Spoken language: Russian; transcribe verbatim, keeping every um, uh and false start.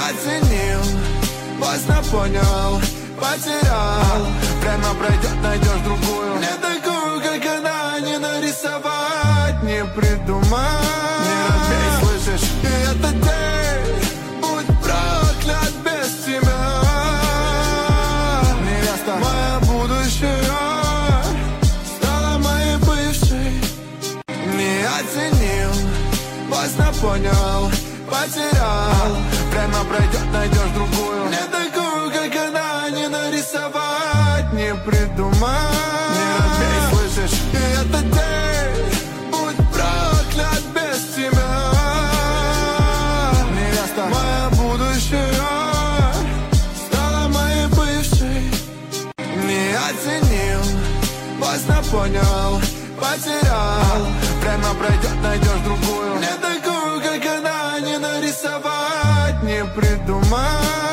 оценил, поздно понял, потерял. Время пройдет, найдешь другую, не такую, как она. Не нарисовать, не придумать, не разбей, слышишь? И этот день будь проклят без тебя. Невеста, моя будущая стала моей бывшей. Не оценил, поздно понял, потерял. Время пройдет, найдешь другую, не такую, как она. Не нарисовать, не придумать, не разбей, слышишь? И этот день будь проклят без тебя. Невеста, моя будущая стала моей бывшей. Не оценил, поздно понял, потерял. Время пройдет, найдешь другую, не такую, как она. Не нарисовать, не придумать,